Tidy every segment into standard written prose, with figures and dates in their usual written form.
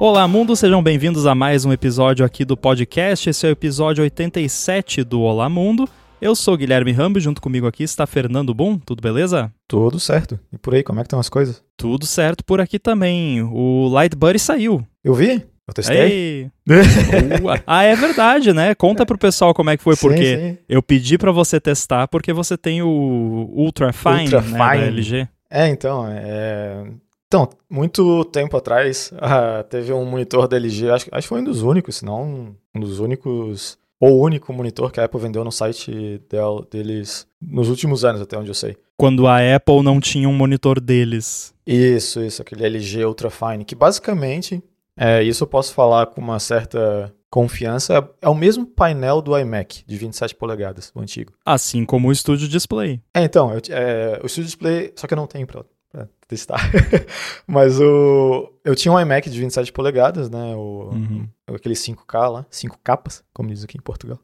Olá, mundo, sejam bem-vindos a mais um episódio aqui do podcast. Esse é o episódio 87 do Olá Mundo. Eu sou Guilherme Rambo, junto comigo aqui está Fernando Boom. Tudo beleza? Tudo certo. E por aí, como é que estão as coisas? Tudo certo por aqui também. O Lightbuddy saiu. Eu vi? Eu testei? Ah, é verdade, né? Conta pro pessoal como é que foi, porque sim. eu pedi pra você testar porque você tem o Ultra Fine, né, da LG. Então, muito tempo atrás, teve um monitor da LG, acho que foi um dos únicos, se não um dos únicos, ou o único monitor que a Apple vendeu no site deles nos últimos anos, até onde eu sei. Quando a Apple não tinha um monitor deles. Isso, aquele LG Ultra Fine, que basicamente, isso eu posso falar com uma certa confiança, é o mesmo painel do iMac, de 27 polegadas, o antigo. Assim como o Studio Display. O Studio Display, só que eu não tenho pra testar. Mas eu tinha um iMac de 27 polegadas, né? Aquele 5K lá, 5 capas, como diz aqui em Portugal.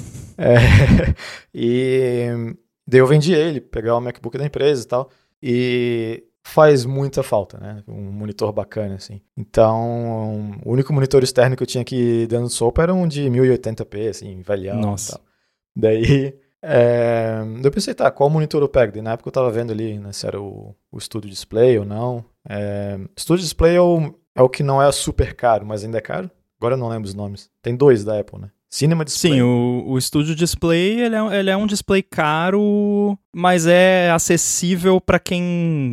E daí eu vendi ele, pegar o MacBook da empresa e tal. E faz muita falta, né? Um monitor bacana, assim. Então, o único monitor externo que eu tinha aqui dando sopa era um de 1080p, assim, velhão. Nossa. E tal. Daí eu pensei, qual monitor eu pego? E na época eu tava vendo ali, né, se era o Studio Display ou não. Studio Display é o que não é super caro, mas ainda é caro. Agora eu não lembro os nomes. Tem dois da Apple, né? Cinema Display. Sim, o Studio Display ele é um display caro, mas é acessível pra quem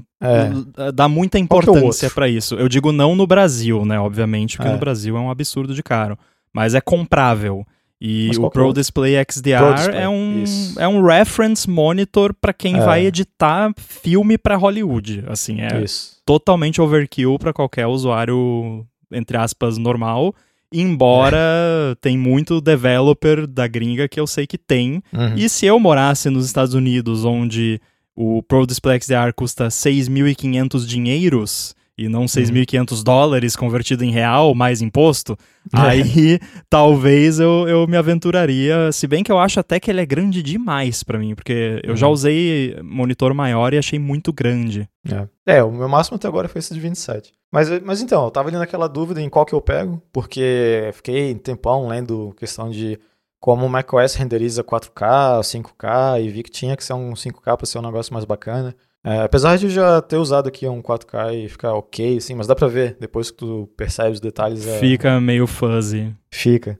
dá muita importância pra isso. Eu digo não no Brasil, né, obviamente, porque no Brasil é um absurdo de caro. Mas é comprável. E o Pro Display XDR é um reference monitor para quem vai editar filme para Hollywood. Assim, totalmente overkill para qualquer usuário, entre aspas, normal. Embora tem muito developer da gringa que eu sei que tem. Uhum. E se eu morasse nos Estados Unidos, onde o Pro Display XDR custa 6.500 dinheiros... e não 6.500 dólares convertido em real, mais imposto, aí talvez eu me aventuraria, se bem que eu acho até que ele é grande demais pra mim, porque eu já usei monitor maior e achei muito grande. O meu máximo até agora foi esse de 27. Mas então, eu tava ali naquela dúvida em qual que eu pego, porque fiquei um tempão lendo questão de como o macOS renderiza 4K, 5K, e vi que tinha que ser um 5K pra ser um negócio mais bacana. Apesar de eu já ter usado aqui um 4K e ficar ok, assim, mas dá pra ver, depois que tu percebe os detalhes... Fica meio fuzzy. Fica.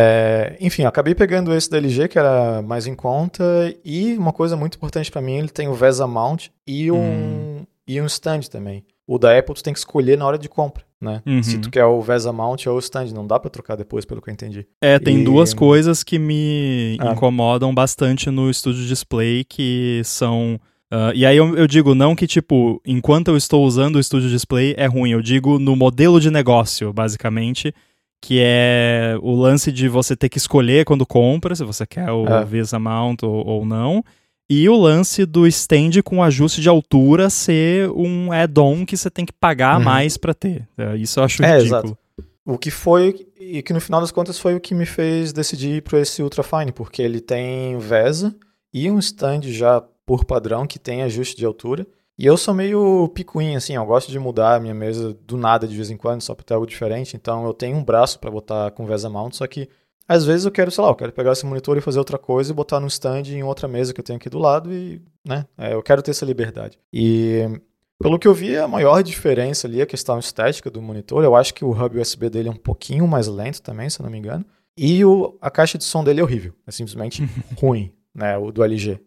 Enfim, acabei pegando esse da LG, que era mais em conta, e uma coisa muito importante pra mim, ele tem o VESA Mount e um stand também. O da Apple tu tem que escolher na hora de compra, né? Se tu quer o VESA Mount ou o stand, não dá pra trocar depois, pelo que eu entendi. Tem duas coisas que me incomodam bastante no Studio Display, que são... e aí eu digo não que, tipo, enquanto eu estou usando o Studio Display é ruim, eu digo no modelo de negócio, basicamente, que é o lance de você ter que escolher quando compra, se você quer o VESA Mount ou não, e o lance do stand com ajuste de altura ser um add-on que você tem que pagar mais pra ter. Isso eu acho ridículo. Exato. O que foi, e que no final das contas foi o que me fez decidir ir para esse Ultra Fine, porque ele tem VESA e um stand já por padrão que tem ajuste de altura. E eu sou meio picuinha, assim, eu gosto de mudar a minha mesa do nada de vez em quando, só para ter algo diferente. Então eu tenho um braço para botar com VESA Mount, só que às vezes eu quero, eu quero pegar esse monitor e fazer outra coisa e botar no stand em outra mesa que eu tenho aqui do lado e, né, eu quero ter essa liberdade. E pelo que eu vi, a maior diferença ali é a questão estética do monitor. Eu acho que o hub USB dele é um pouquinho mais lento também, se eu não me engano. E a caixa de som dele é horrível, é simplesmente ruim. Né, o do LG.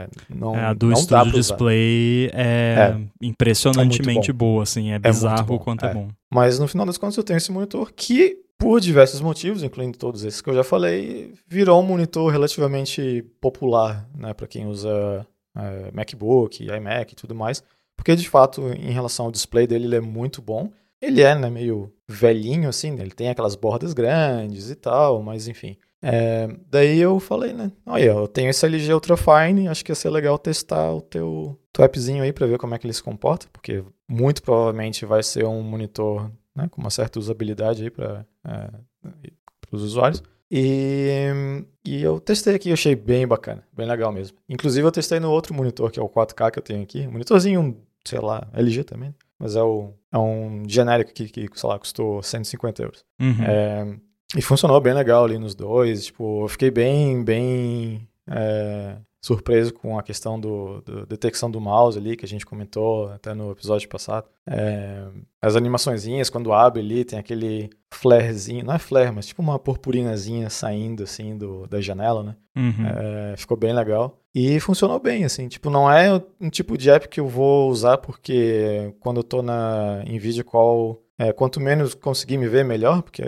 A do Studio Display é impressionantemente boa, assim, é bizarro o quanto é bom. Mas no final das contas eu tenho esse monitor que, por diversos motivos, incluindo todos esses que eu já falei, virou um monitor relativamente popular, né, para quem usa MacBook, iMac e tudo mais, porque de fato, em relação ao display dele, ele é muito bom. Ele é, né, meio velhinho, assim, né, ele tem aquelas bordas grandes e tal, mas enfim... daí eu falei, né? Olha, eu tenho esse LG Ultra Fine, acho que ia ser legal testar o teu appzinho aí pra ver como é que ele se comporta, porque muito provavelmente vai ser um monitor, né, com uma certa usabilidade aí para os usuários. E eu testei aqui, eu achei bem bacana, bem legal mesmo. Inclusive eu testei no outro monitor, que é o 4K que eu tenho aqui, um monitorzinho, sei lá, LG também. mas é um genérico que, sei lá, custou 150 euros. Uhum. E funcionou bem legal ali nos dois. Tipo, eu fiquei bem surpreso com a questão da detecção do mouse ali, que a gente comentou até no episódio passado. As animaçõezinhas, quando abre ali, tem aquele flarezinho, não é flare, mas tipo uma purpurinazinha saindo assim da janela, né? Uhum. Ficou bem legal. E funcionou bem, assim, tipo, não é um tipo de app que eu vou usar porque quando eu tô em video call, quanto menos conseguir me ver, melhor, porque...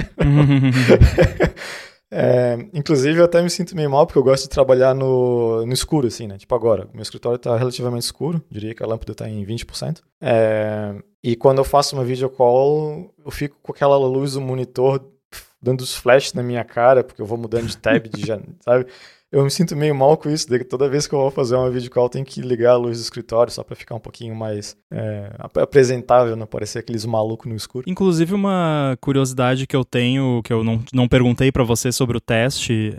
inclusive eu até me sinto meio mal porque eu gosto de trabalhar no escuro, assim, né? Tipo agora, meu escritório tá relativamente escuro, diria que a lâmpada tá em 20%. E quando eu faço uma video call, eu fico com aquela luz do monitor dando os flashes na minha cara, porque eu vou mudando de tab, sabe? Eu me sinto meio mal com isso, toda vez que eu vou fazer uma video call, eu tenho que ligar a luz do escritório só pra ficar um pouquinho mais apresentável, não parecer aqueles malucos no escuro. Inclusive, uma curiosidade que eu tenho, que eu não perguntei pra você sobre o teste,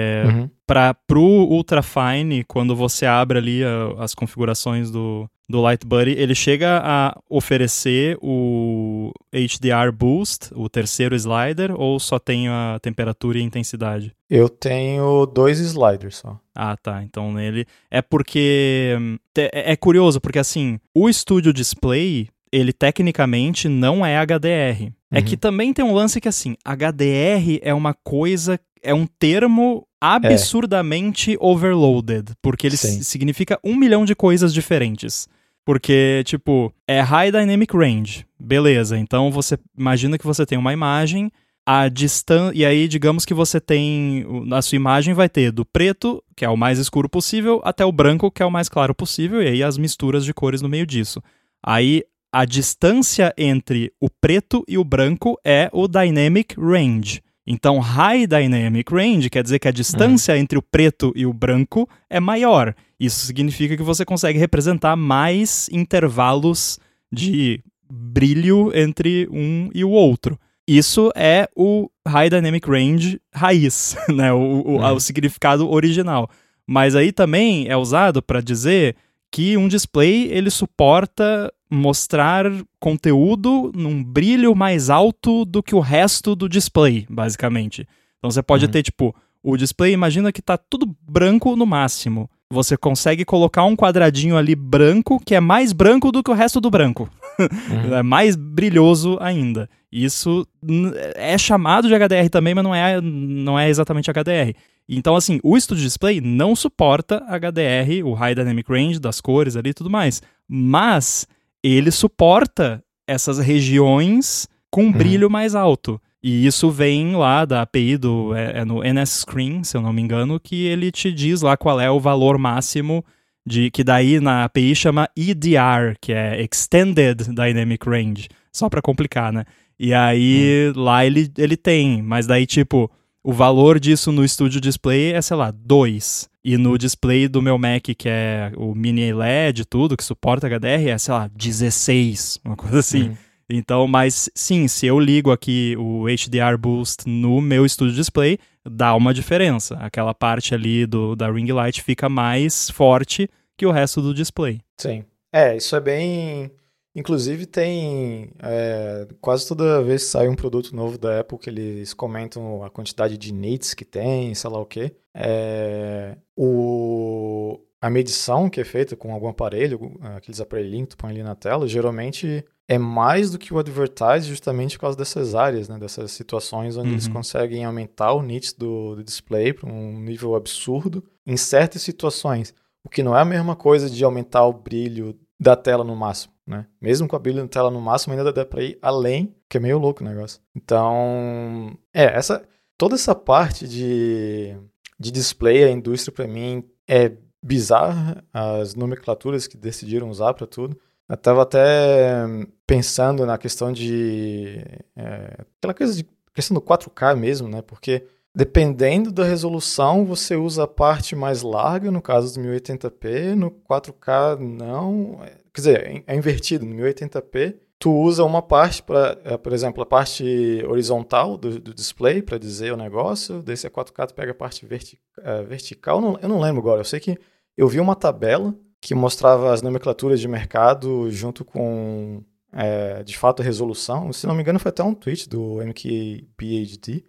pro Ultrafine, quando você abre ali as configurações do Lightbuddy, ele chega a oferecer o HDR Boost, o terceiro slider, ou só tem a temperatura e a intensidade? Eu tenho 2 sliders só. Ah, tá. Então nele... É porque... É curioso, porque assim, o Studio Display, ele tecnicamente não é HDR. É que também tem um lance que assim, HDR é uma coisa... É um termo absurdamente overloaded, porque ele significa 1 milhão de coisas diferentes. Porque, tipo, é High Dynamic Range. Beleza, então você imagina que você tem uma imagem, e aí digamos que você tem, na sua imagem vai ter do preto, que é o mais escuro possível, até o branco, que é o mais claro possível, e aí as misturas de cores no meio disso. Aí a distância entre o preto e o branco é o Dynamic Range. Então, High Dynamic Range quer dizer que a distância entre o preto e o branco é maior. Isso significa que você consegue representar mais intervalos de brilho entre um e o outro. Isso é o High Dynamic Range raiz, né? O significado original. Mas aí também é usado para dizer que um display ele suporta mostrar conteúdo num brilho mais alto do que o resto do display, basicamente. Então você pode ter, tipo, o display, imagina que tá tudo branco no máximo. Você consegue colocar um quadradinho ali branco, que é mais branco do que o resto do branco. É mais brilhoso ainda. Isso é chamado de HDR também, mas não é exatamente HDR. Então, assim, o Studio Display não suporta HDR, o High Dynamic Range das cores ali e tudo mais. Mas ele suporta essas regiões com brilho mais alto. E isso vem lá da API no NSScreen, se eu não me engano, que ele te diz lá qual é o valor máximo que daí na API chama EDR, que é Extended Dynamic Range, só pra complicar, né? E aí lá ele tem, mas daí tipo, o valor disso no Studio Display é, sei lá, 2. E no display do meu Mac, que é o Mini LED e tudo, que suporta HDR, é, sei lá, 16, uma coisa assim. Então, mas sim, se eu ligo aqui o HDR Boost no meu Studio Display, dá uma diferença. Aquela parte ali da ring light fica mais forte que o resto do display. Sim. Isso é bem... Inclusive tem... quase toda vez que sai um produto novo da Apple que eles comentam a quantidade de nits que tem, sei lá o quê. A medição que é feita com algum aparelho, aqueles aparelhinhos que tu põe ali na tela, geralmente é mais do que o advertise justamente por causa dessas áreas, né? Dessas situações onde eles conseguem aumentar o nits do display para um nível absurdo em certas situações. O que não é a mesma coisa de aumentar o brilho da tela no máximo, né? Mesmo com a brilho da tela no máximo, ainda dá para ir além, que é meio louco o negócio. Então, toda essa parte de display, a indústria para mim é bizarra, as nomenclaturas que decidiram usar para tudo. Eu estava até pensando na questão aquela questão do 4K mesmo, né? Porque dependendo da resolução, você usa a parte mais larga, no caso do 1080p, no 4K não. Quer dizer, é invertido. No 1080p, tu usa uma parte para, por exemplo, a parte horizontal do display para dizer o negócio, daí se é 4K tu pega a parte vertical. Eu não lembro agora, eu sei que eu vi uma tabela que mostrava as nomenclaturas de mercado junto com, de fato, a resolução. Se não me engano, foi até um tweet do MKBHD,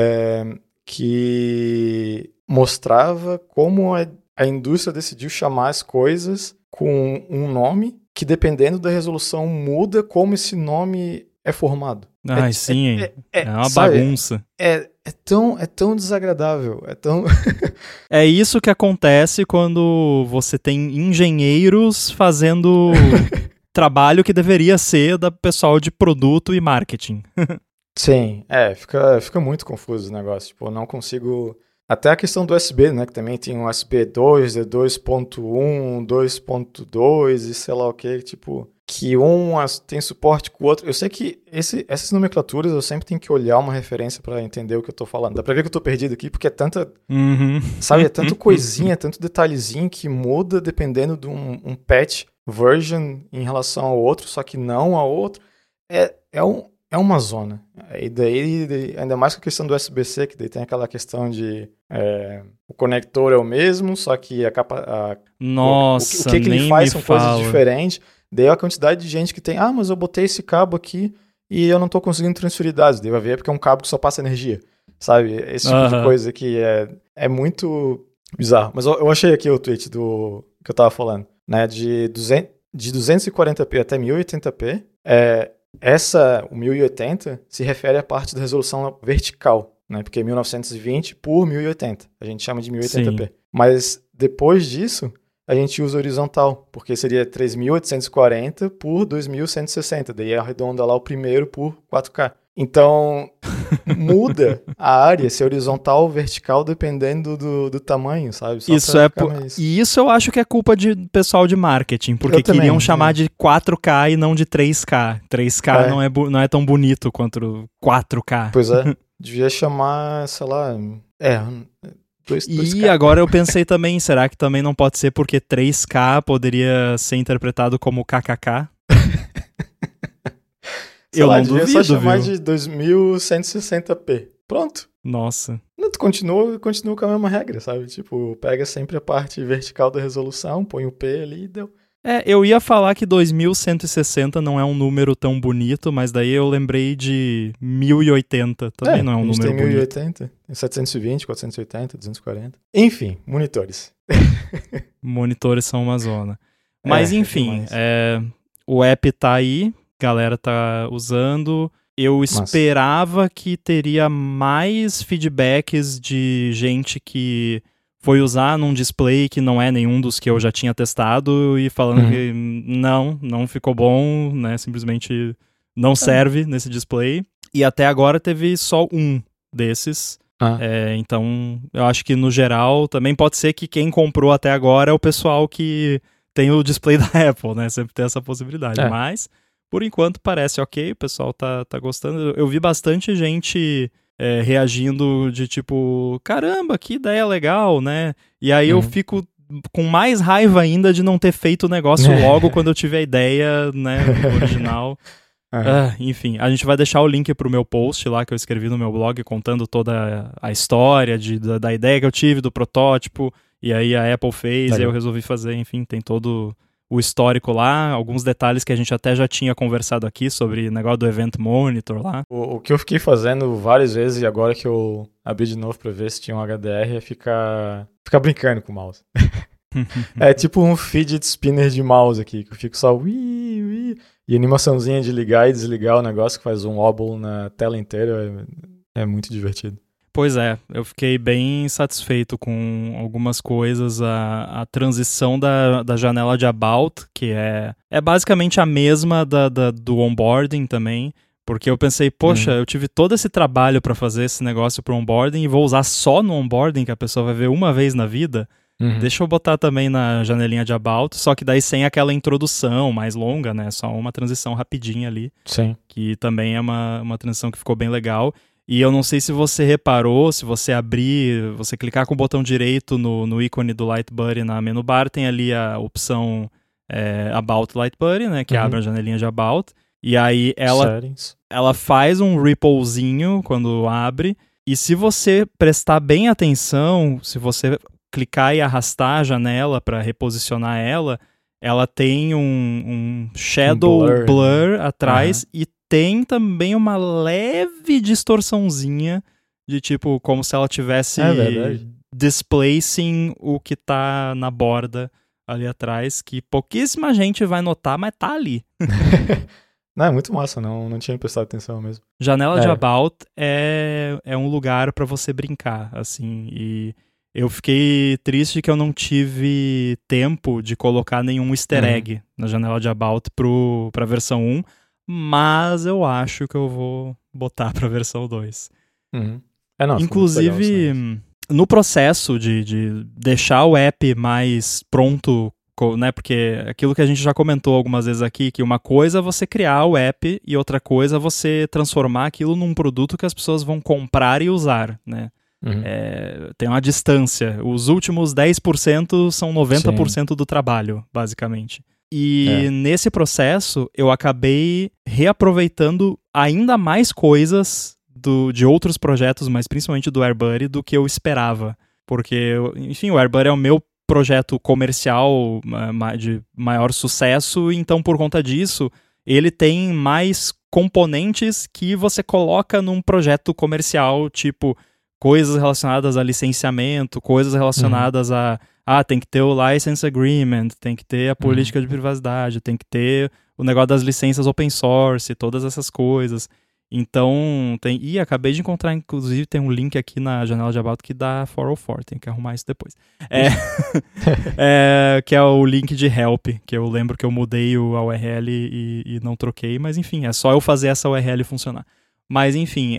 que mostrava como a indústria decidiu chamar as coisas com um nome que, dependendo da resolução, muda como esse nome é formado. Sim, é uma bagunça. É tão desagradável, é tão... É isso que acontece quando você tem engenheiros fazendo trabalho que deveria ser da pessoal de produto e marketing. Sim, fica muito confuso o negócio. Tipo, eu não consigo... Até a questão do USB, né? Que também tem um USB 2, 2.1, 2.2 e sei lá o que, tipo... Que um tem suporte com o outro. Eu sei que essas nomenclaturas eu sempre tenho que olhar uma referência pra entender o que eu tô falando. Dá pra ver que eu tô perdido aqui, porque é tanta... Sabe, é tanto coisinha, tanto detalhezinho que muda dependendo de um patch version em relação ao outro, só que não ao outro. É uma zona. E daí, ainda mais com a questão do USB-C, que daí tem aquela questão de o conector é o mesmo, só que a capa... Nossa, o que ele faz são coisas diferentes. Daí a quantidade de gente que tem, mas eu botei esse cabo aqui e eu não tô conseguindo transferir dados. Daí vai ver porque é um cabo que só passa energia, sabe? Esse tipo de coisa que é muito bizarro. Mas eu achei aqui o tweet que eu tava falando, né? De 240p até 1080p, o 1080 se refere à parte da resolução vertical, né? Porque é 1920 por 1080. A gente chama de 1080p. Sim. Mas depois disso... a gente usa horizontal, porque seria 3.840 por 2.160, daí arredonda lá o primeiro por 4K. Então, muda a área, se é horizontal ou vertical, dependendo do tamanho, sabe? Só e isso eu acho que é culpa de pessoal de marketing, porque queriam chamar de 4K e não de 3K. 3K não é tão bonito quanto 4K. Pois é, devia chamar, sei lá... E agora eu pensei também, será que também não pode ser porque 3K poderia ser interpretado como KKK? Eu não duvido, só chamar de 2160p. Pronto. Nossa. Tu continua com a mesma regra, sabe? Tipo, pega sempre a parte vertical da resolução, põe o P ali e deu. Eu ia falar que 2160 não é um número tão bonito, mas daí eu lembrei de 1080, também não é um número bonito. Tem 1080, tem 720, 480, 240. Enfim, monitores. Monitores são uma zona. Mas enfim, o app tá aí, galera tá usando. Eu esperava que teria mais feedbacks de gente que... foi usar num display que não é nenhum dos que eu já tinha testado e falando que não ficou bom, né? Simplesmente não serve nesse display. E até agora teve só um desses. Então, eu acho que no geral também pode ser que quem comprou até agora é o pessoal que tem o display da Apple, né? Sempre tem essa possibilidade. Mas, por enquanto, parece ok, o pessoal tá gostando. Eu vi bastante gente... reagindo de tipo, caramba, que ideia legal, né? E aí eu fico com mais raiva ainda de não ter feito o negócio logo quando eu tive a ideia, né, original. Enfim, a gente vai deixar o link pro meu post lá que eu escrevi no meu blog contando toda a história da ideia que eu tive, do protótipo, e aí a Apple fez, e eu resolvi fazer, enfim, tem todo... o histórico lá, alguns detalhes que a gente até já tinha conversado aqui sobre o negócio do Event Monitor lá. O que eu fiquei fazendo várias vezes, e agora que eu abri de novo pra ver se tinha um HDR, é ficar brincando com o mouse. É tipo um fidget spinner de mouse aqui, que eu fico só e animaçãozinha de ligar e desligar o negócio que faz um wobble na tela inteira, é muito divertido. Pois é, eu fiquei bem satisfeito com algumas coisas, a transição da janela de About, que é basicamente a mesma do onboarding também, porque eu pensei, poxa, eu tive todo esse trabalho para fazer esse negócio pro onboarding e vou usar só no onboarding, que a pessoa vai ver uma vez na vida, deixa eu botar também na janelinha de About, só que daí sem aquela introdução mais longa, né, só uma transição rapidinha ali, Sim. Que também é uma transição que ficou bem legal. E eu não sei se você reparou, se você abrir, você clicar com o botão direito no ícone do Lightbuddy na menu bar, tem ali a opção About Lightbuddy, né, que abre a janelinha de About. E aí ela faz um ripplezinho quando abre. E se você prestar bem atenção, se você clicar e arrastar a janela para reposicionar ela tem um shadow blur atrás e tem também uma leve distorçãozinha de tipo, como se ela tivesse displacing o que tá na borda ali atrás, que pouquíssima gente vai notar, mas tá ali. Não, é muito massa, não tinha prestado atenção mesmo. Janela de About é um lugar pra você brincar, assim, e eu fiquei triste que eu não tive tempo de colocar nenhum easter egg na janela de About pra versão 1, mas eu acho que eu vou botar pra versão 2. Inclusive, no processo de deixar o app mais pronto, né, porque aquilo que a gente já comentou algumas vezes aqui, que uma coisa é você criar o app e outra coisa é você transformar aquilo num produto que as pessoas vão comprar e usar, né? Tem uma distância. Os últimos 10% são 90% do trabalho, basicamente. E nesse processo, eu acabei reaproveitando ainda mais coisas de outros projetos, mas principalmente do AirBuddy, do que eu esperava. Porque, enfim, o AirBuddy é o meu projeto comercial de maior sucesso, então por conta disso, ele tem mais componentes que você coloca num projeto comercial, tipo coisas relacionadas a licenciamento, coisas relacionadas a tem que ter o license agreement, tem que ter a política de privacidade, tem que ter o negócio das licenças open source, todas essas coisas. Então, acabei de encontrar, inclusive, tem um link aqui na janela de About que dá 404, tem que arrumar isso depois. Que é o link de help, que eu lembro que eu mudei a URL e não troquei, mas enfim, é só eu fazer essa URL funcionar. Mas enfim,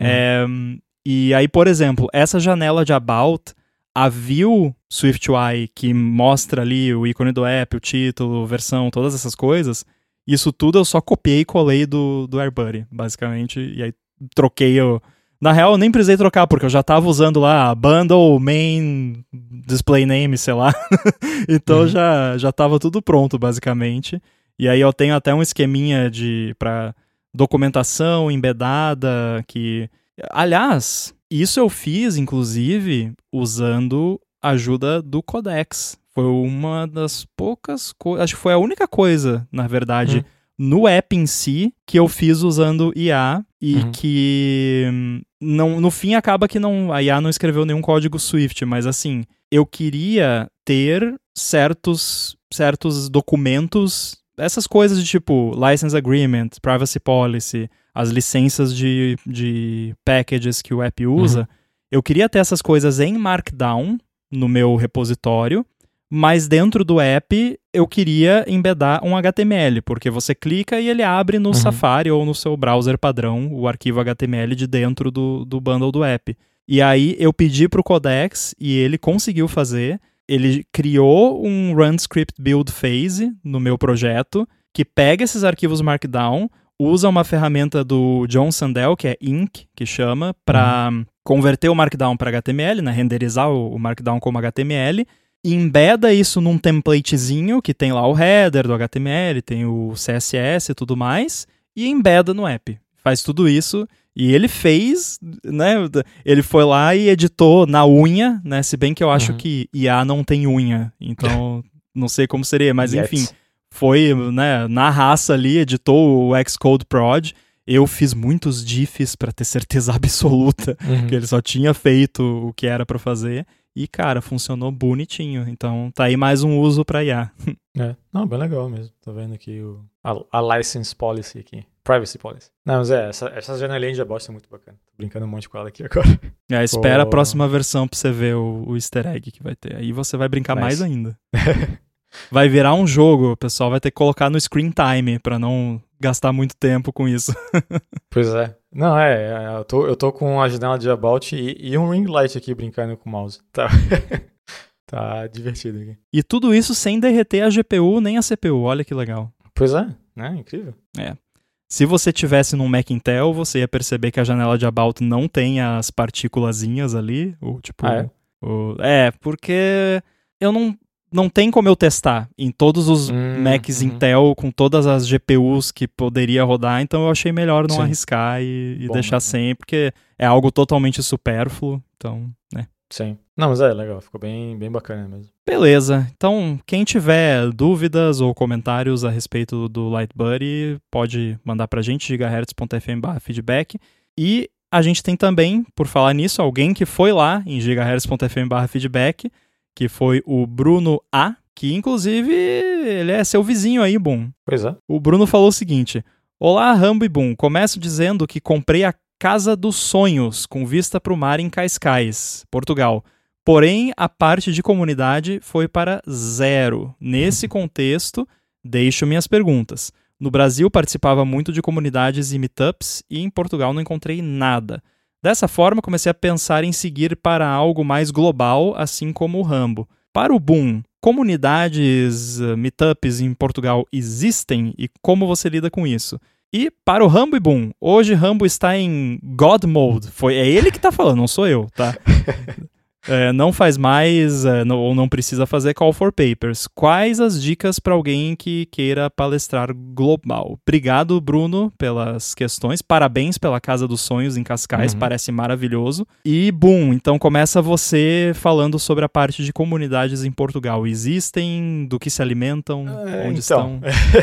e aí, por exemplo, essa janela de About, a view SwiftUI, que mostra ali o ícone do app, o título, versão, todas essas coisas, isso tudo eu só copiei e colei do AirBuddy, basicamente, e aí troquei Na real, eu nem precisei trocar, porque eu já tava usando lá bundle, main, display name, sei lá. Então já tava tudo pronto, basicamente. E aí eu tenho até um esqueminha pra documentação embedada, que... Aliás, isso eu fiz, inclusive, usando a ajuda do Codex. Foi uma das poucas coisas... Acho que foi a única coisa, na verdade, no app em si, que eu fiz usando IA e que... Não, no fim, acaba que a IA não escreveu nenhum código Swift, mas assim, eu queria ter certos documentos, essas coisas de tipo License Agreement, Privacy Policy, as licenças de packages que o app usa. Eu queria ter essas coisas em Markdown no meu repositório, mas dentro do app eu queria embedar um HTML, porque você clica e ele abre no Safari ou no seu browser padrão o arquivo HTML de dentro do bundle do app. E aí eu pedi pro Codex e ele conseguiu fazer. Ele criou um Run Script Build Phase no meu projeto, que pega esses arquivos Markdown, usa uma ferramenta do John Sandel, que é Ink, que chama, para converter o Markdown para HTML, né, renderizar o Markdown como HTML, embeda isso num templatezinho que tem lá o header do HTML, tem o CSS e tudo mais, e embeda no app. Faz tudo isso, e ele fez, né, ele foi lá e editou na unha, né, se bem que eu acho que IA não tem unha, então não sei como seria, mas enfim, foi, né, na raça ali, editou o Xcode Prod. Eu fiz muitos diffs para ter certeza absoluta que ele só tinha feito o que era para fazer. E, cara, funcionou bonitinho. Então, tá aí mais um uso pra IA. Não, bem legal mesmo. Tô vendo aqui a license policy aqui. Privacy policy. Não, mas essa janelinha de About é muito bacana. Tô brincando um monte com ela aqui agora. Espera a próxima versão pra você ver o easter egg que vai ter. Aí você vai brincar mais ainda. Vai virar um jogo. O pessoal vai ter que colocar no screen time pra não gastar muito tempo com isso. Pois é. Não, eu tô com a janela de About e um ring light aqui brincando com o mouse. Tá divertido aqui. E tudo isso sem derreter a GPU nem a CPU, olha que legal. Pois é, né? Incrível. Se você tivesse num Mac Intel, você ia perceber que a janela de About não tem as partículazinhas ali, ou tipo... porque eu não tem como eu testar em todos os Macs Intel com todas as GPUs que poderia rodar, então eu achei melhor não arriscar e deixar sem, porque é algo totalmente supérfluo, então, né. Sim. Não, mas é legal, ficou bem bacana mesmo. Beleza, então quem tiver dúvidas ou comentários a respeito do Lightbuddy, pode mandar pra gente, gigahertz.fm/feedback. E a gente tem também, por falar nisso, alguém que foi lá em gigahertz.fm/feedback, que foi o Bruno A, que inclusive ele é seu vizinho aí, Boom. Pois é. O Bruno falou o seguinte: olá, Rambo e Boom, começo dizendo que comprei a Casa dos Sonhos, com vista para o mar em Cascais, Portugal. Porém, a parte de comunidade foi para 0. Nesse contexto, deixo minhas perguntas. No Brasil, participava muito de comunidades e meetups, e em Portugal não encontrei nada. Dessa forma, comecei a pensar em seguir para algo mais global, assim como o Rambo. Para o Boom, comunidades, meetups em Portugal existem e como você lida com isso? E para o Rambo e Boom, hoje Rambo está em God Mode. É ele que está falando, não sou eu, tá? Não faz mais, ou não precisa fazer call for papers. Quais as dicas para alguém que queira palestrar global? Obrigado, Bruno, pelas questões. Parabéns pela Casa dos Sonhos em Cascais, parece maravilhoso. E, Boom, então começa você falando sobre a parte de comunidades em Portugal. Existem? Do que se alimentam? Onde estão?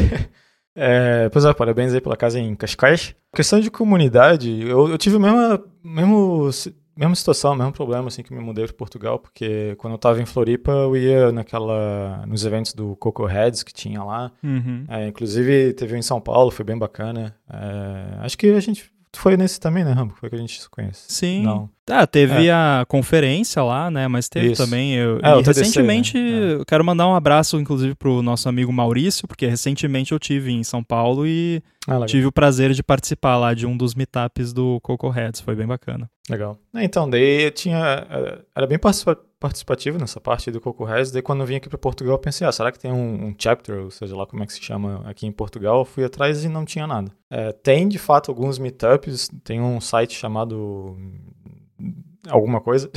Pois é, parabéns aí pela casa em Cascais. Questão de comunidade, eu tive a mesma situação, mesmo problema assim que me mudei para Portugal, porque quando eu estava em Floripa eu ia nos eventos do Coco Heads que tinha lá. Inclusive teve um em São Paulo, foi bem bacana. Acho que a gente foi nesse também, né, Rambo? Foi que a gente se conhece. Sim. Não. Teve a conferência lá, né? Mas teve também. E recentemente, né? Eu quero mandar um abraço, inclusive, pro nosso amigo Maurício, porque recentemente eu tive em São Paulo e tive o prazer de participar lá de um dos meetups do Coco Heads. Foi bem bacana. Legal. Então, daí era bem participativo nessa parte do Coco Heads. Daí quando eu vim aqui para Portugal, eu pensei, será que tem um chapter, ou seja lá como é que se chama aqui em Portugal? Eu fui atrás e não tinha nada. Tem, de fato, alguns meetups. Tem um site chamado alguma coisa.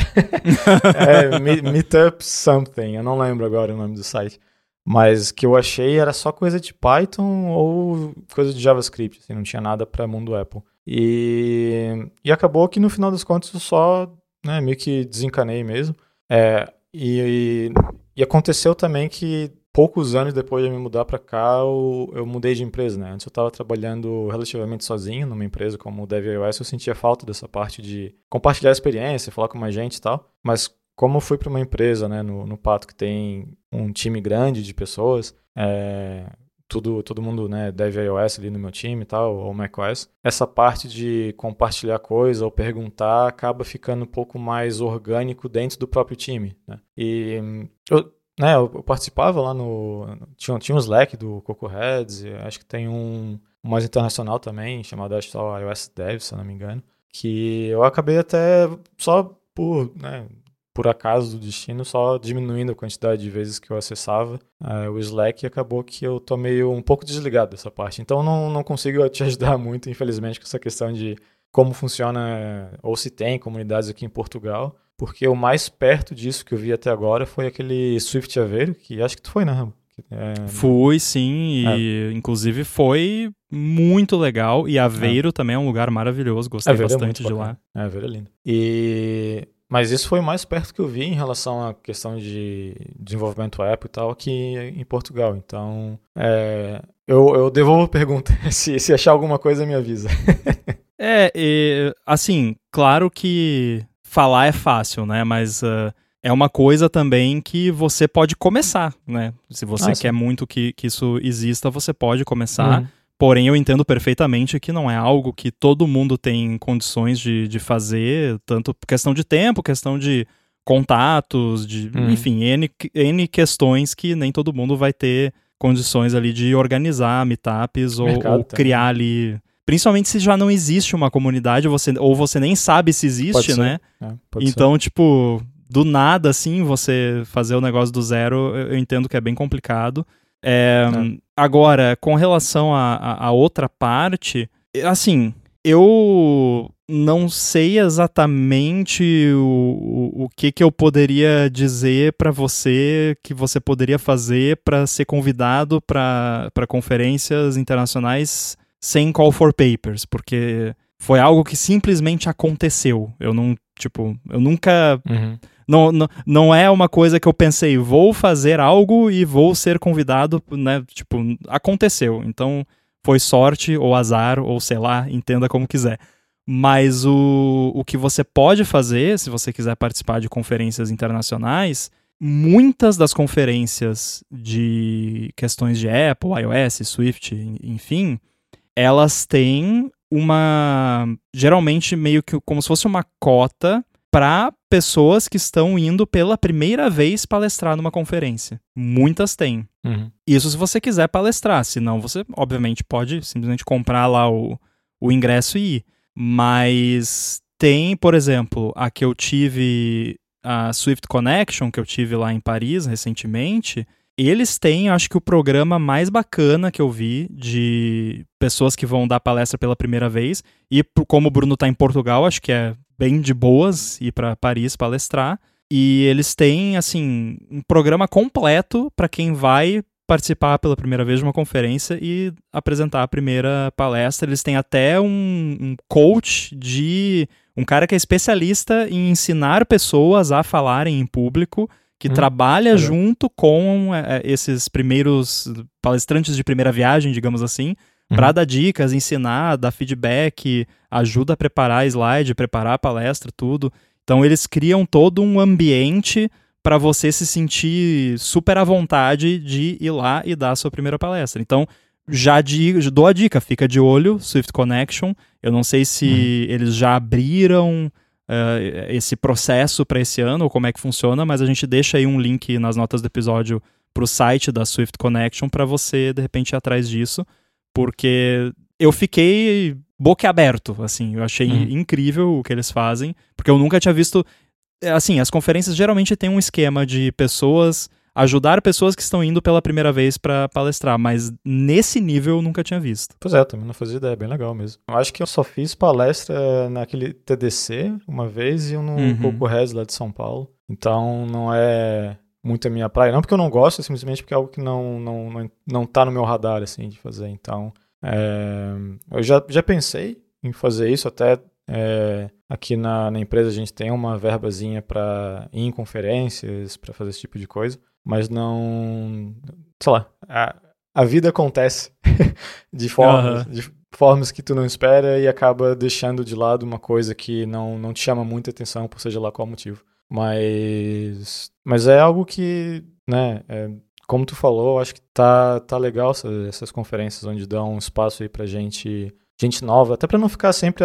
Meetup something. Eu não lembro agora o nome do site. Mas que eu achei era só coisa de Python ou coisa de JavaScript. Assim, não tinha nada para mundo Apple. E acabou que no final das contas eu só meio que desencanei mesmo. E aconteceu também que poucos anos depois de me mudar para cá, eu mudei de empresa, né? Antes eu estava trabalhando relativamente sozinho numa empresa como Dev iOS, eu sentia falta dessa parte de compartilhar a experiência, falar com mais gente e tal. Mas como eu fui para uma empresa, né, no Pato, que tem um time grande de pessoas, todo mundo, né, Dev iOS ali no meu time e tal, ou macOS, essa parte de compartilhar coisa ou perguntar acaba ficando um pouco mais orgânico dentro do próprio time, né? E eu participava lá tinha um Slack do Coco Heads, acho que tem um mais internacional também, chamado iOS Dev, se eu não me engano, que eu acabei até só por acaso do destino, só diminuindo a quantidade de vezes que eu acessava o Slack, e acabou que eu tô meio um pouco desligado dessa parte. Então não consigo te ajudar muito, infelizmente, com essa questão de como funciona, ou se tem comunidades aqui em Portugal, porque o mais perto disso que eu vi até agora foi aquele Swift Aveiro, que acho que tu foi, né, Rambo? Fui, sim, e inclusive foi muito legal, e Aveiro também é um lugar maravilhoso, gostei bastante de lá. Aveiro é lindo. Mas isso foi o mais perto que eu vi em relação à questão de desenvolvimento Apple e tal aqui em Portugal. Então, eu devolvo a pergunta. Se achar alguma coisa, me avisa. Assim, claro que falar é fácil, né? Mas é uma coisa também que você pode começar, né? Se você quer muito que isso exista, você pode começar. Porém, eu entendo perfeitamente que não é algo que todo mundo tem condições de fazer, tanto questão de tempo, questão de contatos, enfim, N questões que nem todo mundo vai ter condições ali de organizar meetups ou criar ali. Principalmente se já não existe uma comunidade, ou você nem sabe se existe, né? Então, tipo, do nada, assim, você fazer o negócio do zero, eu entendo que é bem complicado. Agora, com relação à outra parte, assim, eu não sei exatamente o que eu poderia dizer para você que você poderia fazer para ser convidado para conferências internacionais sem call for papers, porque foi algo que simplesmente aconteceu. Eu nunca Não é uma coisa que eu pensei, vou fazer algo e vou ser convidado, né? Tipo, aconteceu. Então, foi sorte ou azar, ou sei lá, entenda como quiser. Mas o que você pode fazer, se você quiser participar de conferências internacionais, muitas das conferências de questões de Apple, iOS, Swift, enfim, elas têm geralmente meio que como se fosse uma cota para pessoas que estão indo pela primeira vez palestrar numa conferência. Muitas têm. Uhum. Isso se você quiser palestrar, senão você obviamente pode simplesmente comprar lá o ingresso e ir. Mas tem, por exemplo, a que eu tive, a Swift Connection, que eu tive lá em Paris recentemente, eles têm, acho que o programa mais bacana que eu vi de pessoas que vão dar palestra pela primeira vez. E como o Bruno tá em Portugal, acho que é bem de boas ir para Paris palestrar. E eles têm, assim, um programa completo para quem vai participar pela primeira vez de uma conferência e apresentar a primeira palestra. Eles têm até um coach um cara que é especialista em ensinar pessoas a falarem em público, que trabalha junto com esses primeiros palestrantes de primeira viagem, digamos assim, para dar dicas, ensinar, dar feedback, ajuda a preparar slide, preparar a palestra, tudo. Então eles criam todo um ambiente para você se sentir super à vontade de ir lá e dar a sua primeira palestra. Então, já dou a dica, fica de olho, Swift Connection. Eu não sei se eles já abriram esse processo para esse ano, ou como é que funciona, mas a gente deixa aí um link nas notas do episódio para o site da Swift Connection para você, de repente, ir atrás disso, porque eu fiquei boquiaberto, assim, eu achei incrível o que eles fazem, porque eu nunca tinha visto. Assim, as conferências geralmente têm um esquema de ajudar pessoas que estão indo pela primeira vez para palestrar, mas nesse nível eu nunca tinha visto. Pois é, também não fazia ideia, bem legal mesmo. Eu acho que eu só fiz palestra naquele TDC uma vez e no Coco Res lá de São Paulo. Então não é muito a minha praia. Não porque eu não gosto, simplesmente porque é algo que não tá no meu radar, assim, de fazer. Então, eu já pensei em fazer isso, até aqui na empresa a gente tem uma verbazinha para ir em conferências, para fazer esse tipo de coisa, mas não, sei lá, a vida acontece de formas que tu não espera e acaba deixando de lado uma coisa que não te chama muita atenção, por seja lá qual motivo. Mas é algo que, né, como tu falou, acho que tá legal essas conferências onde dão um espaço aí pra gente nova, até pra não ficar sempre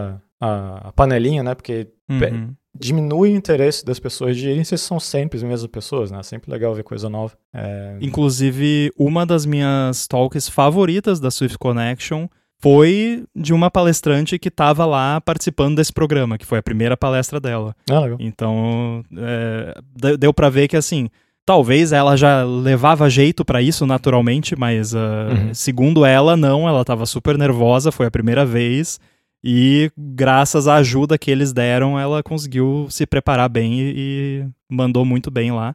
a panelinha, né, porque diminui o interesse das pessoas de irem se são sempre as mesmas pessoas, né, é sempre legal ver coisa nova. Inclusive, uma das minhas talks favoritas da Swift Connection foi de uma palestrante que estava lá participando desse programa, que foi a primeira palestra dela. Legal. Então, deu pra ver que, assim, talvez ela já levava jeito pra isso naturalmente, mas segundo ela, não, ela estava super nervosa, foi a primeira vez, e graças à ajuda que eles deram, ela conseguiu se preparar bem e mandou muito bem lá.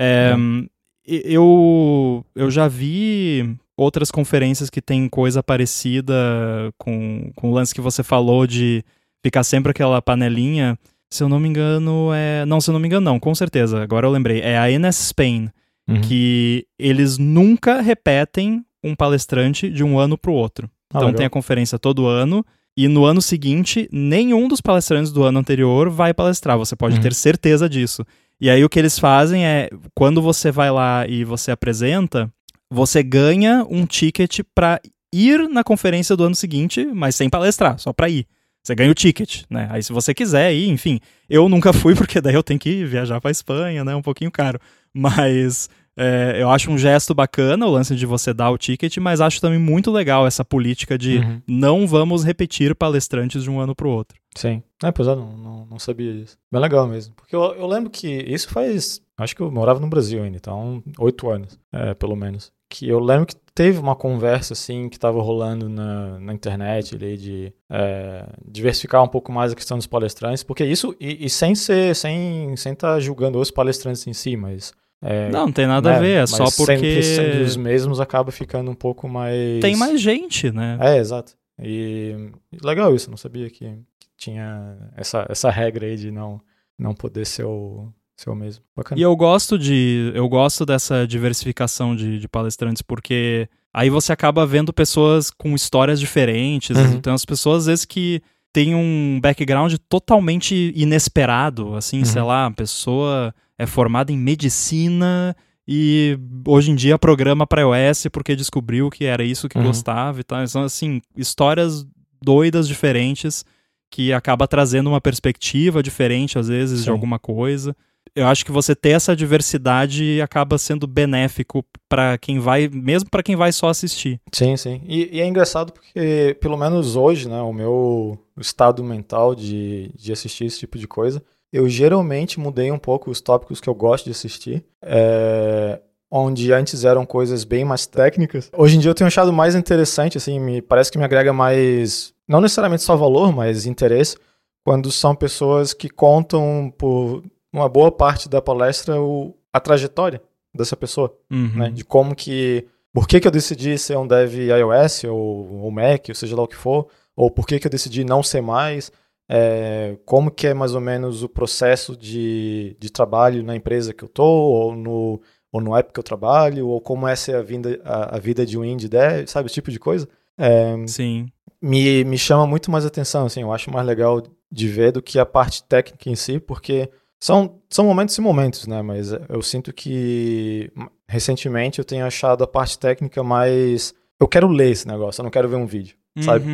Eu já vi outras conferências que tem coisa parecida com o lance que você falou de ficar sempre aquela panelinha. Se eu não me engano, não, com certeza, agora eu lembrei. É a NS Spain, que eles nunca repetem um palestrante de um ano pro outro. Então tem a conferência todo ano, e no ano seguinte, nenhum dos palestrantes do ano anterior vai palestrar, você pode ter certeza disso. E aí o que eles fazem é, quando você vai lá e você apresenta, você ganha um ticket para ir na conferência do ano seguinte, mas sem palestrar, só para ir. Você ganha o ticket, né? Aí se você quiser ir, enfim. Eu nunca fui, porque daí eu tenho que viajar pra Espanha, né? Um pouquinho caro. Mas eu acho um gesto bacana o lance de você dar o ticket, mas acho também muito legal essa política de não vamos repetir palestrantes de um ano pro outro. Sim. Pois é, não sabia disso. Bem legal mesmo. Porque eu lembro que isso faz... Acho que eu morava no Brasil ainda, então 8 anos, pelo menos. Que eu lembro que teve uma conversa assim que estava rolando na internet ali, de diversificar um pouco mais a questão dos palestrantes, porque isso, e sem estar julgando os palestrantes em si, mas... não tem nada a ver, é só porque... sendo os mesmos acaba ficando um pouco mais... Tem mais gente, né? Exato. E legal isso, não sabia que tinha essa regra aí de não poder ser seu mesmo. Bacana. E eu gosto dessa diversificação de palestrantes, porque aí você acaba vendo pessoas com histórias diferentes. Tem umas pessoas, às vezes, que têm um background totalmente inesperado, assim, sei lá, a pessoa é formada em medicina e hoje em dia programa para iOS porque descobriu que era isso que gostava e tal. Então, assim, histórias doidas, diferentes, que acaba trazendo uma perspectiva diferente, às vezes, de alguma coisa. Eu acho que você ter essa diversidade acaba sendo benéfico para quem vai, mesmo para quem vai só assistir. Sim. E é engraçado porque, pelo menos hoje, né, o meu estado mental de assistir esse tipo de coisa, eu geralmente mudei um pouco os tópicos que eu gosto de assistir. Onde antes eram coisas bem mais técnicas. Hoje em dia eu tenho achado mais interessante, assim, parece que me agrega mais, não necessariamente só valor, mas interesse, quando são pessoas que contam por uma boa parte da palestra a trajetória dessa pessoa, né? De como que, por que eu decidi ser um dev iOS ou Mac, ou seja lá o que for, ou por que eu decidi não ser mais, como que é mais ou menos o processo de trabalho na empresa que eu tô, ou no app que eu trabalho, ou como essa é a vida de um indie dev, sabe, esse tipo de coisa. Sim. Me chama muito mais atenção, assim, eu acho mais legal de ver do que a parte técnica em si, porque são momentos e momentos, né, mas eu sinto que recentemente eu tenho achado a parte técnica mais... Eu quero ler esse negócio, eu não quero ver um vídeo, sabe?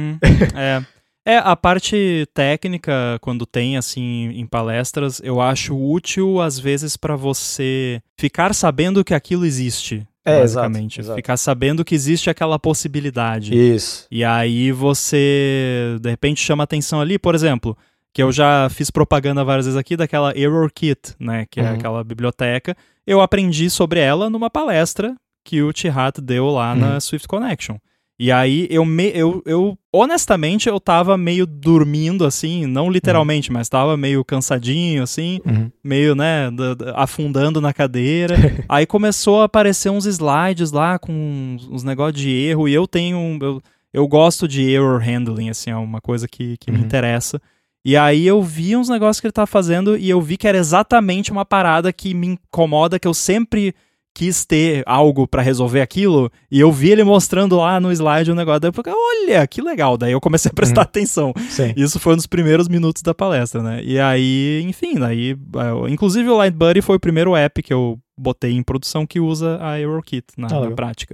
A parte técnica, quando tem, assim, em palestras, eu acho útil, às vezes, para você ficar sabendo que aquilo existe, basicamente. Exato. Ficar sabendo que existe aquela possibilidade. Isso. E aí você, de repente, chama atenção ali, por exemplo, que eu já fiz propaganda várias vezes aqui, daquela ErrorKit, né, que é aquela biblioteca. Eu aprendi sobre ela numa palestra que o Tihat deu lá na Swift Connection. E aí, eu honestamente, eu tava meio dormindo, assim, não literalmente, mas tava meio cansadinho, assim, meio, né, afundando na cadeira. Aí começou a aparecer uns slides lá com uns negócios de erro, e eu gosto de error handling, assim, é uma coisa que me interessa. E aí eu vi uns negócios que ele tava fazendo, e eu vi que era exatamente uma parada que me incomoda, que eu sempre quis ter algo pra resolver aquilo, e eu vi ele mostrando lá no slide um negócio, daí eu falei, olha, que legal, daí eu comecei a prestar atenção. Sim. Isso foi nos primeiros minutos da palestra, né, e aí, enfim, daí, inclusive o Lightbuddy foi o primeiro app que eu botei em produção que usa a ErrorKit na prática.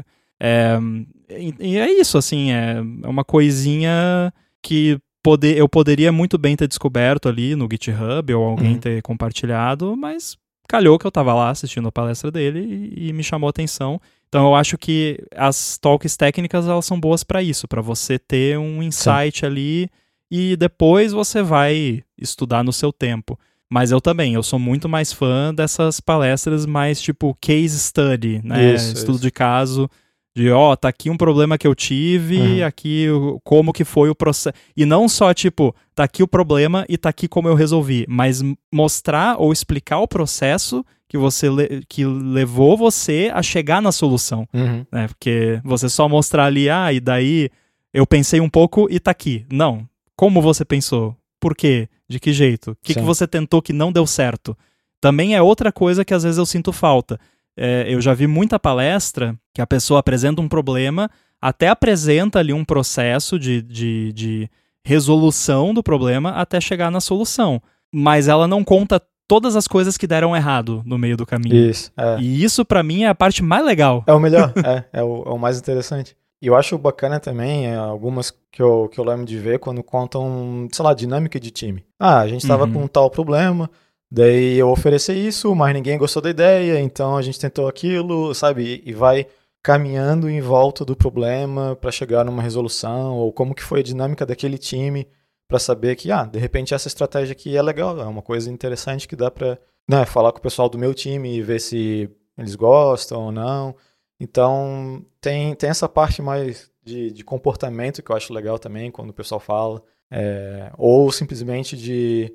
E é isso, assim, é uma coisinha que eu poderia muito bem ter descoberto ali no GitHub, ou alguém ter compartilhado, mas calhou que eu tava lá assistindo a palestra dele e me chamou a atenção. Então eu acho que as talks técnicas, elas são boas para isso, para você ter um insight ali e depois você vai estudar no seu tempo. Mas eu sou muito mais fã dessas palestras mais tipo case study, né? Estudo de caso, de tá aqui um problema que eu tive, aqui como que foi o processo. E não só tipo, tá aqui o problema e tá aqui como eu resolvi, mas mostrar ou explicar o processo que levou você a chegar na solução. Né? Porque você só mostrar ali, e daí eu pensei um pouco e tá aqui. Não. Como você pensou? Por quê? De que jeito? O que você tentou que não deu certo? Também é outra coisa que às vezes eu sinto falta. Eu já vi muita palestra que a pessoa apresenta um problema, até apresenta ali um processo de resolução do problema até chegar na solução. Mas ela não conta todas as coisas que deram errado no meio do caminho. Isso. E isso, pra mim, é a parte mais legal. É o melhor, é o mais interessante. E eu acho bacana também, algumas que eu lembro de ver quando contam, sei lá, dinâmica de time. A gente tava com um tal problema, daí eu ofereci isso, mas ninguém gostou da ideia, então a gente tentou aquilo, sabe? E vai caminhando em volta do problema para chegar numa resolução, ou como que foi a dinâmica daquele time, para saber que, de repente essa estratégia aqui é legal, é uma coisa interessante que dá para, né, falar com o pessoal do meu time e ver se eles gostam ou não. Então, tem essa parte mais de comportamento que eu acho legal também, quando o pessoal fala. Ou simplesmente de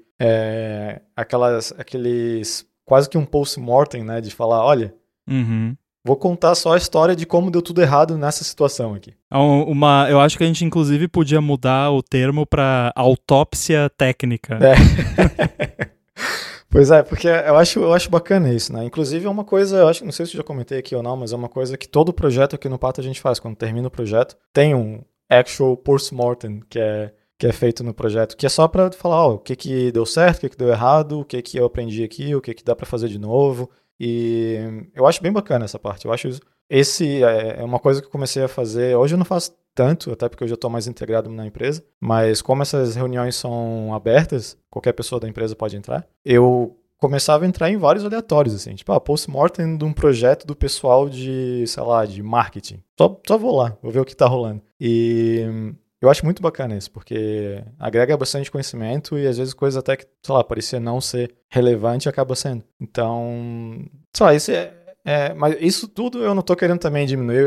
aqueles quase que um post-mortem, né? De falar, olha, vou contar só a história de como deu tudo errado nessa situação aqui. Eu acho que a gente, inclusive, podia mudar o termo para autópsia técnica. Pois é, porque eu acho bacana isso, né? Inclusive é uma coisa, eu acho, não sei se eu já comentei aqui ou não, mas é uma coisa que todo projeto aqui no Pato a gente faz. Quando termina o projeto, tem um actual post-mortem que é feito no projeto, que é só pra falar, ó, o que deu certo, o que deu errado, o que eu aprendi aqui, o que dá pra fazer de novo. E eu acho bem bacana essa parte. Eu acho esse é uma coisa que eu comecei a fazer. Hoje eu não faço tanto, até porque eu já estou mais integrado na empresa, mas como essas reuniões são abertas, qualquer pessoa da empresa pode entrar, eu começava a entrar em vários aleatórios, assim, tipo, post-mortem de um projeto do pessoal de, sei lá, de marketing. Só vou lá, vou ver o que tá rolando. E eu acho muito bacana isso, porque agrega bastante conhecimento e às vezes coisas até que, sei lá, parecia não ser relevante acaba sendo. Então, sei lá, isso mas isso tudo eu não tô querendo também diminuir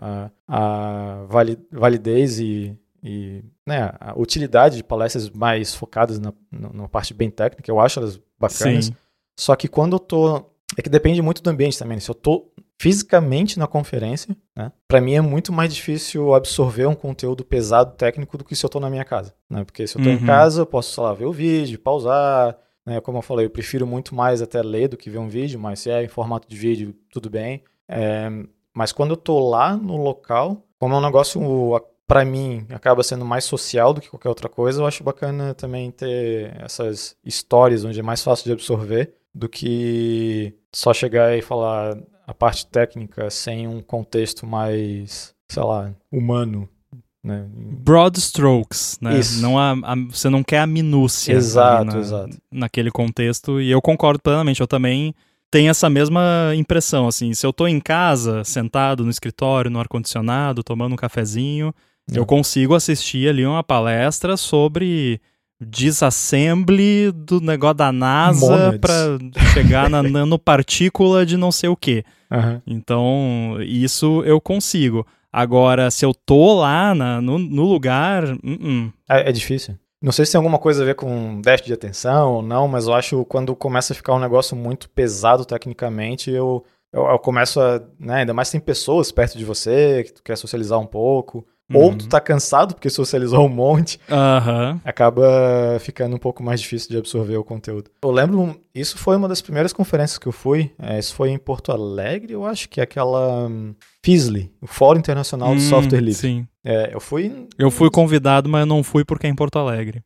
a validez e né, a utilidade de palestras mais focadas na parte bem técnica. Eu acho elas bacanas. Sim. Só que quando eu tô... É que depende muito do ambiente também. Se eu tô fisicamente na conferência, né, pra mim é muito mais difícil absorver um conteúdo pesado técnico do que se eu tô na minha casa. Né? Porque se eu tô em casa, eu posso, sei lá, ver o vídeo, pausar... Como eu falei, eu prefiro muito mais até ler do que ver um vídeo, mas se é em formato de vídeo, tudo bem. Mas quando eu tô lá no local, como é um negócio, pra mim, acaba sendo mais social do que qualquer outra coisa, eu acho bacana também ter essas histórias onde é mais fácil de absorver do que só chegar e falar a parte técnica sem um contexto mais, sei lá, humano. Né? Broad strokes, né? Não você não quer a minúcia. Exato. Naquele contexto, e eu concordo plenamente. Eu também tenho essa mesma impressão, assim. Se eu tô em casa, sentado no escritório, no ar-condicionado, tomando um cafezinho, eu consigo assistir ali uma palestra sobre disassembly do negócio da NASA para chegar na nanopartícula de não sei o quê. Então, isso eu consigo. Agora, se eu tô lá no lugar... É difícil. Não sei se tem alguma coisa a ver com déficit de atenção ou não, mas eu acho que quando começa a ficar um negócio muito pesado tecnicamente, eu começo a... Né, ainda mais tem pessoas perto de você, que tu quer socializar um pouco, ou tu tá cansado porque socializou um monte, acaba ficando um pouco mais difícil de absorver o conteúdo. Eu lembro, isso foi uma das primeiras conferências que eu fui, isso foi em Porto Alegre, eu acho que é aquela FISLI, o Fórum Internacional de Software Livre. Sim. Eu fui convidado, mas eu não fui porque é em Porto Alegre.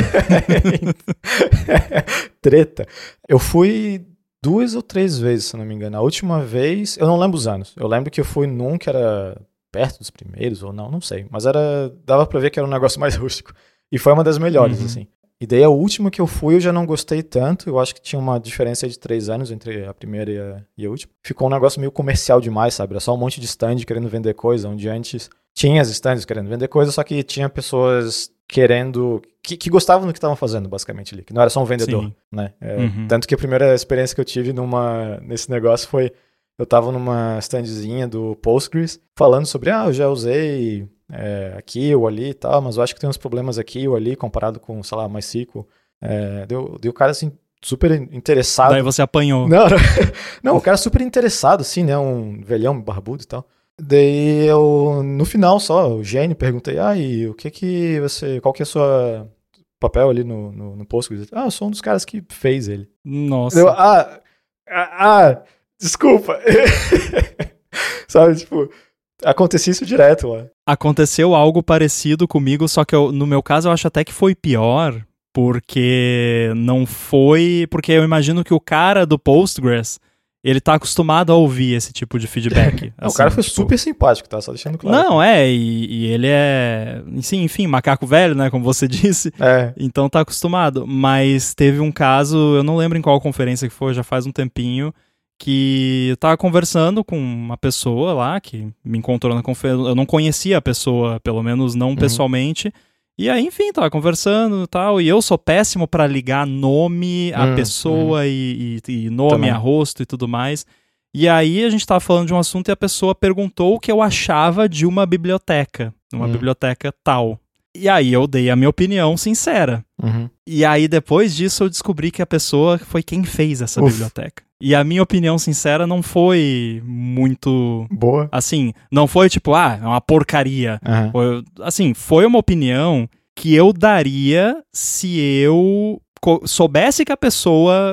Treta. Eu fui 2 ou 3 vezes, se não me engano. A última vez, eu não lembro os anos. Eu lembro que eu fui num que era perto dos primeiros, ou não sei. Mas dava pra ver que era um negócio mais rústico. E foi uma das melhores, assim. E daí a última que eu fui, eu já não gostei tanto. Eu acho que tinha uma diferença de 3 anos entre a primeira e a última. Ficou um negócio meio comercial demais, sabe? Era só um monte de stand querendo vender coisa, onde antes tinha as stands querendo vender coisa, só que tinha pessoas querendo... Que gostavam do que estavam fazendo, basicamente, ali. Que não era só um vendedor, Sim. né? Tanto que a primeira experiência que eu tive nesse negócio foi... Eu tava numa standzinha do Postgres, falando sobre, eu já usei aqui ou ali e tal, mas eu acho que tem uns problemas aqui ou ali, comparado com, sei lá, MySQL. Deu o cara, assim, super interessado. Daí você apanhou. Não, o cara super interessado, assim, né, um velhão barbudo e tal. Daí eu, no final só, o gênio, perguntei, e qual que é o seu papel ali no Postgres? Eu sou um dos caras que fez ele. Nossa. Desculpa. Sabe, tipo, acontecia isso direto lá. Aconteceu algo parecido comigo, só que no meu caso eu acho até que foi pior, porque não foi... Porque eu imagino que o cara do Postgres, ele tá acostumado a ouvir esse tipo de feedback. Assim, o cara foi super simpático, tá? Só deixando claro. Não, e ele é... Enfim, macaco velho, né? Como você disse. Então tá acostumado. Mas teve um caso, eu não lembro em qual conferência que foi, já faz um tempinho, que eu tava conversando com uma pessoa lá, que me encontrou na conferência. Eu não conhecia a pessoa, pelo menos não pessoalmente. E aí, enfim, tava conversando e tal. E eu sou péssimo pra ligar nome a pessoa e nome também. A rosto e tudo mais. E aí a gente tava falando de um assunto e a pessoa perguntou o que eu achava de uma biblioteca. Uma biblioteca tal. E aí eu dei a minha opinião sincera. E aí depois disso eu descobri que a pessoa foi quem fez essa biblioteca. E a minha opinião sincera não foi muito... boa. Assim, não foi tipo, é uma porcaria. Foi, assim, foi uma opinião que eu daria se eu soubesse que a pessoa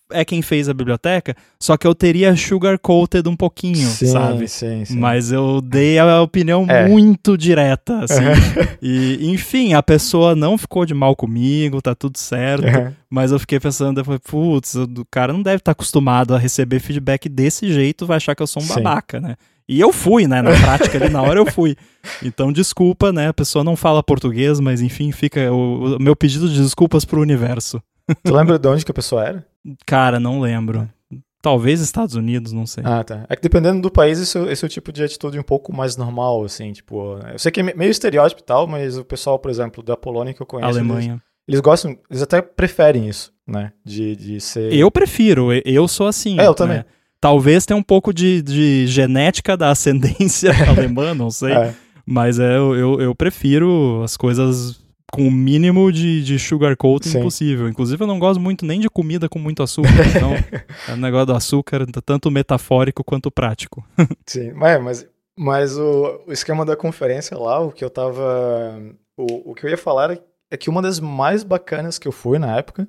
é quem fez a biblioteca, só que eu teria sugar-coated um pouquinho, sabe? Sim. Mas eu dei a opinião muito direta, assim. E, enfim, a pessoa não ficou de mal comigo, tá tudo certo. Mas eu fiquei pensando, putz, o cara não deve estar acostumado a receber feedback desse jeito, vai achar que eu sou um babaca, né? E eu fui, né? Na prática ali, na hora eu fui. Então, desculpa, né? A pessoa não fala português, mas enfim, fica o meu pedido de desculpas pro universo. Tu lembra de onde que a pessoa era? Cara, não lembro. Talvez Estados Unidos, não sei. Ah, tá. É que dependendo do país, esse é o tipo de atitude um pouco mais normal, assim, tipo... Eu sei que é meio estereótipo e tal, mas o pessoal, por exemplo, da Polônia que eu conheço... Alemanha. Eles gostam, eles até preferem isso, né? De ser... Eu prefiro, eu sou assim. Eu também. Né? Talvez tenha um pouco de genética da ascendência alemã, não sei. Mas eu prefiro as coisas com o mínimo de sugar coating possível. Inclusive, eu não gosto muito nem de comida com muito açúcar. Então, é um negócio do açúcar, tanto metafórico quanto prático. Sim, mas o esquema da conferência lá, o que eu tava... O que eu ia falar é que uma das mais bacanas que eu fui na época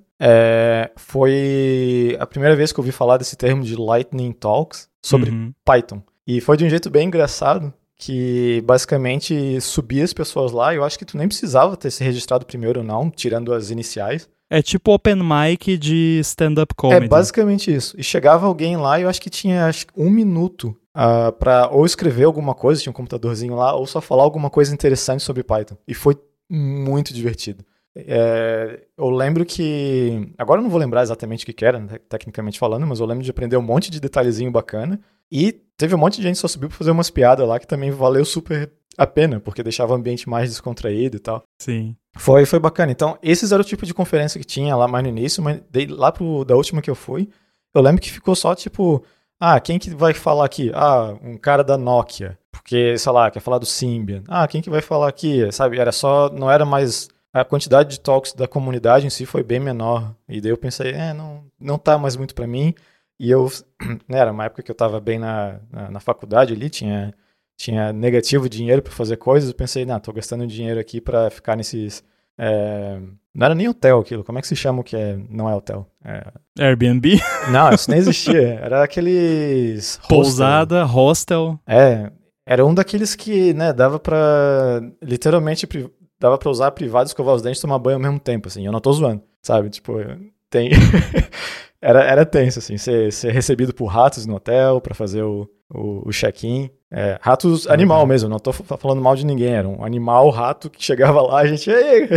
foi a primeira vez que eu ouvi falar desse termo de Lightning Talks sobre Python. E foi de um jeito bem engraçado, que basicamente subia as pessoas lá, e eu acho que tu nem precisava ter se registrado primeiro ou não, tirando as iniciais. É tipo open mic de stand-up comedy. É basicamente isso. E chegava alguém lá e eu acho que tinha 1 minuto pra ou escrever alguma coisa, tinha um computadorzinho lá, ou só falar alguma coisa interessante sobre Python. E foi muito divertido. Eu lembro que... Agora eu não vou lembrar exatamente o que era, tecnicamente falando, mas eu lembro de aprender um monte de detalhezinho bacana. E teve um monte de gente que só subiu pra fazer umas piadas lá que também valeu super a pena, porque deixava o ambiente mais descontraído e tal. Sim. Foi bacana. Então, esses eram o tipo de conferência que tinha lá mais no início, mas lá da última que eu fui, eu lembro que ficou só tipo... quem que vai falar aqui? Um cara da Nokia. Porque, sei lá, quer falar do Symbian. Quem que vai falar aqui? Sabe, não era mais... A quantidade de talks da comunidade em si foi bem menor. E daí eu pensei, não tá mais muito pra mim. E eu, era uma época que eu tava bem na faculdade ali, tinha negativo dinheiro pra fazer coisas. Eu pensei, tô gastando dinheiro aqui pra ficar nesses... Não era nem hotel aquilo, como é que se chama o que não é hotel? Airbnb? Não, isso nem existia. Era aqueles... Pousada, hostel. Era um daqueles que, dava pra... Literalmente, dava pra usar privado, escovar os dentes e tomar banho ao mesmo tempo, assim. Eu não tô zoando, sabe? Tipo, tem... era tenso, assim. Ser recebido por ratos no hotel pra fazer o check-in. Ratos animal mesmo, não tô falando mal de ninguém. Era um animal, rato, que chegava lá, a gente...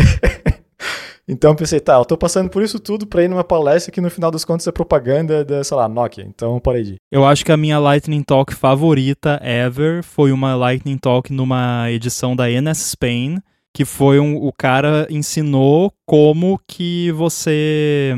Então eu pensei, eu tô passando por isso tudo pra ir numa palestra que no final das contas é propaganda da, sei lá, Nokia. Então parei de ir. Eu acho que a minha Lightning Talk favorita ever foi uma Lightning Talk numa edição da NS Spain, que foi o cara ensinou como que você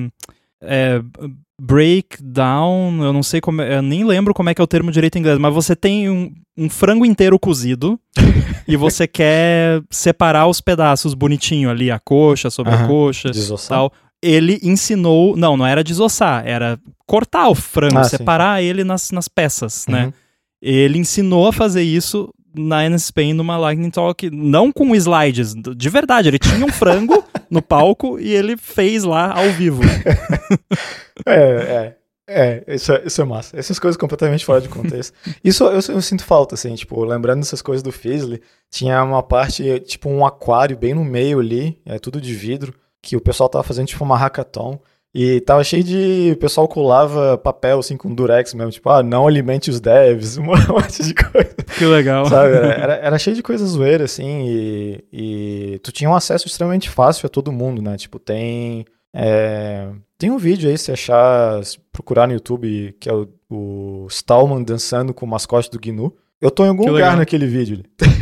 break down, eu não sei como, eu nem lembro como é que é o termo direito em inglês, mas você tem um frango inteiro cozido e você quer separar os pedaços bonitinho ali, a coxa sobre a coxa, desossar. Tal. Ele ensinou, não era desossar, era cortar o frango, separar ele nas peças, né? Ele ensinou a fazer isso na NS Spain numa Lightning Talk, não com slides, de verdade, ele tinha um frango no palco e ele fez lá ao vivo. Isso é massa. Essas coisas completamente fora de contexto. Isso eu sinto falta, assim, tipo, lembrando dessas coisas do Fizzly, tinha uma parte, tipo um aquário bem no meio ali, tudo de vidro, que o pessoal tava fazendo tipo uma hackathon, e tava cheio de... O pessoal colava papel, assim, com durex mesmo, tipo, não alimente os devs, um monte de coisa. Que legal. Sabe, era cheio de coisa zoeira, assim, e tu tinha um acesso extremamente fácil a todo mundo, né? Tipo, tem um vídeo aí, se achar, se procurar no YouTube, que é o Stallman dançando com o mascote do GNU. Eu tô em algum lugar naquele vídeo.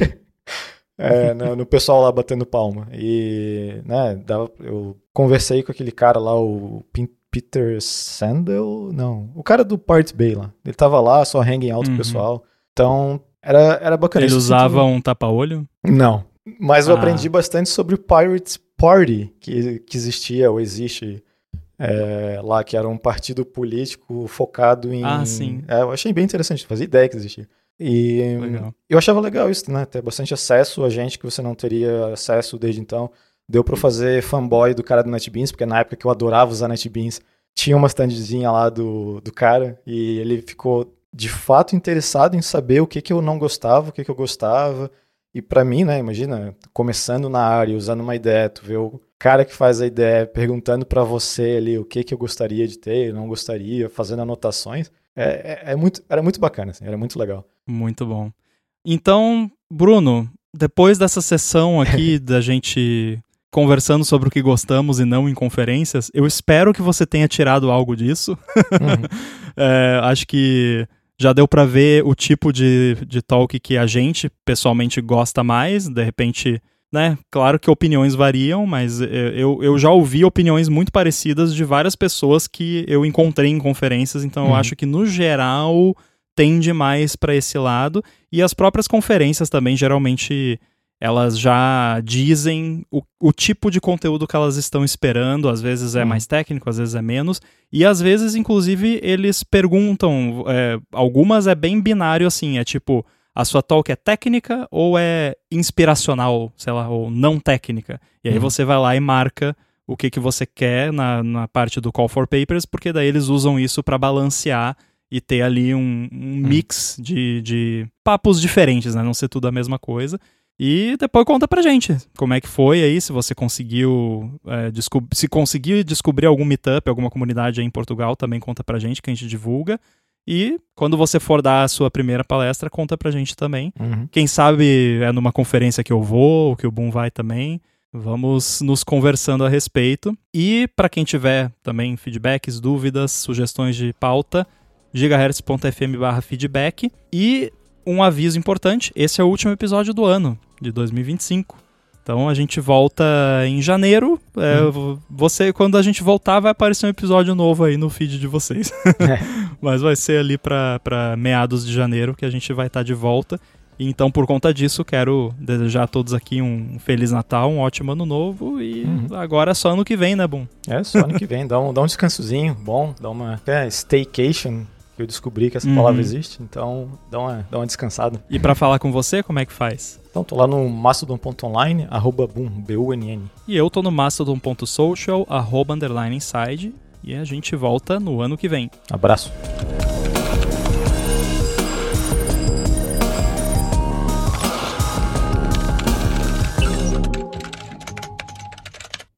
No pessoal lá batendo palma. E, eu conversei com aquele cara lá, o Peter Sandel, não, o cara do Pirate Bay lá. Ele tava lá, só hanging out com o pessoal. Então, era bacana. Ele usava um tapa-olho? Não, mas eu aprendi bastante sobre o Pirates Party, que existia ou existe lá, que era um partido político focado em... sim. Eu achei bem interessante, não fazia ideia que existia. E eu achava legal isso, né? Ter bastante acesso a gente que você não teria acesso desde então. Deu pra fazer fanboy do cara do NetBeans, porque na época que eu adorava usar NetBeans, tinha uma standzinha lá do cara e ele ficou de fato interessado em saber o que eu não gostava, o que eu gostava. E pra mim, né, imagina, começando na área, usando uma ideia, tu vê o cara que faz a ideia perguntando pra você ali o que eu gostaria de ter, não gostaria, fazendo anotações. Era muito bacana, assim, era muito legal. Muito bom. Então, Bruno, depois dessa sessão aqui da gente conversando sobre o que gostamos e não em conferências, eu espero que você tenha tirado algo disso. Acho que já deu pra ver o tipo de talk que a gente pessoalmente gosta mais. De repente, né, claro que opiniões variam, mas eu já ouvi opiniões muito parecidas de várias pessoas que eu encontrei em conferências, então eu acho que no geral tende mais para esse lado, e as próprias conferências também geralmente elas já dizem o tipo de conteúdo que elas estão esperando, às vezes é mais técnico, às vezes é menos, e às vezes, inclusive, eles perguntam, algumas é bem binário assim, é tipo, a sua talk é técnica ou é inspiracional, sei lá, ou não técnica? E aí você vai lá e marca o que você quer na parte do Call for Papers, porque daí eles usam isso para balancear e ter ali um mix de papos diferentes, né? Não ser tudo a mesma coisa. E depois conta pra gente como é que foi aí, se você conseguiu se conseguiu descobrir algum meetup, alguma comunidade aí em Portugal, também conta pra gente, que a gente divulga. E quando você for dar a sua primeira palestra, conta pra gente também. Quem sabe é numa conferência que eu vou, ou que o Boom vai também. Vamos nos conversando a respeito. E pra quem tiver também feedbacks, dúvidas, sugestões de pauta, gigahertz.fm/feedback. E um aviso importante, esse é o último episódio do ano, de 2025. Então a gente volta em janeiro. Quando a gente voltar, vai aparecer um episódio novo aí no feed de vocês. Mas vai ser ali para meados de janeiro que a gente vai estar de volta. E então, por conta disso, quero desejar a todos aqui um Feliz Natal, um ótimo Ano Novo. E agora é só ano que vem, né, Boom? Só ano que vem. Dá um descansozinho bom, dá uma staycation. Eu descobri que essa palavra existe, então dá uma descansada. E pra falar com você, como é que faz? Então, tô lá no mastodon.online, @boom, BUNN. E eu tô no mastodon.social, @inside, e a gente volta no ano que vem. Abraço.